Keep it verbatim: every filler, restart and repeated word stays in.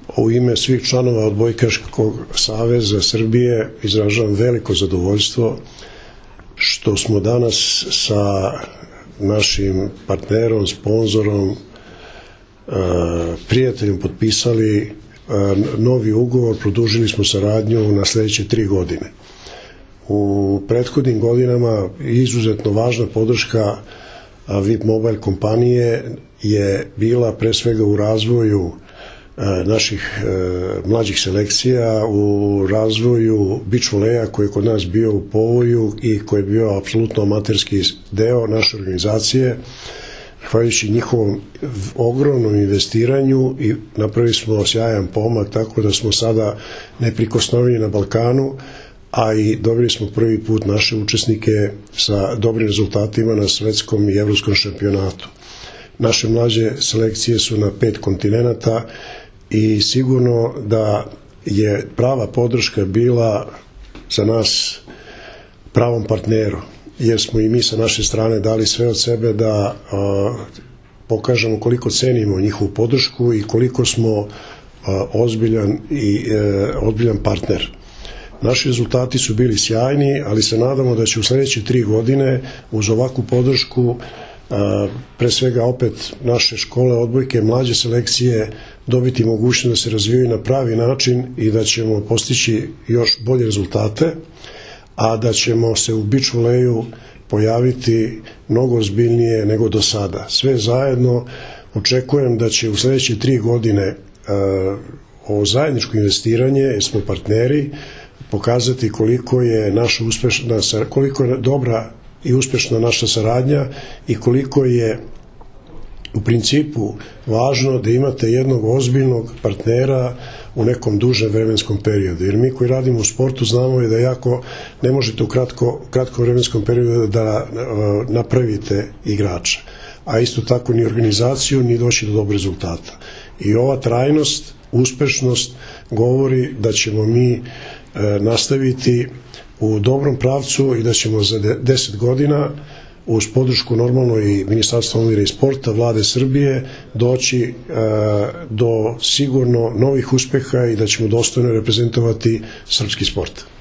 U ime svih članova Odbojkaškog saveza Srbije izražavam veliko zadovoljstvo što smo danas sa našim partnerom, sponzorom, prijateljom potpisali novi ugovor, produžili smo saradnju na sljedeće tri godine. U prethodnim godinama izuzetno važna podrška V I P Mobile kompanije je bila pre svega u razvoju naših mlađih selekcija, u razvoju beach voleja koji je kod nas bio u povoju i koji je bio apsolutno amaterski deo naše organizacije. Hvaljujući njihovom ogromnom investiranju i napravili smo sjajan pomak, tako da smo sada neprikosnoveni na Balkanu, a i dobili smo prvi put naše učesnike sa dobrim rezultatima na svetskom i evropskom šampionatu. Naše mlađe selekcije su na pet kontinenata i sigurno da je prava podrška bila za nas pravom partneru, jer smo i mi sa naše strane dali sve od sebe da a, pokažemo koliko cenimo njihovu podršku i koliko smo a, ozbiljan i e, ozbiljan partner. Naši rezultati su bili sjajni, ali se nadamo da će u sljedeće tri godine uz ovakvu podršku a, pre svega opet naše škole odbojke, mlađe selekcije dobiti mogućnost da se razvijaju na pravi način i da ćemo postići još bolje rezultate, a da ćemo se u beach voleju pojaviti mnogo ozbiljnije nego do sada. Sve zajedno očekujem da će u sljedeće tri godine ovo zajedničko investiranje, jer smo partneri, pokazati koliko je naša uspešna, koliko je dobra i uspešna naša saradnja i koliko je u principu važno da imate jednog ozbiljnog partnera u nekom dužem vremenskom periodu. Jer mi koji radimo u sportu znamo da jako ne možete u kratko, kratko vremenskom periodu da napravite igrača. A isto tako ni organizaciju, ni doći do dobrog rezultata. I ova trajnost, uspešnost govori da ćemo mi nastaviti u dobrom pravcu i da ćemo za deset godina uz podršku normalno i Ministarstva omladine i sporta, Vlade Srbije, doći e, do sigurno novih uspeha i da ćemo dostojno reprezentovati srpski sport.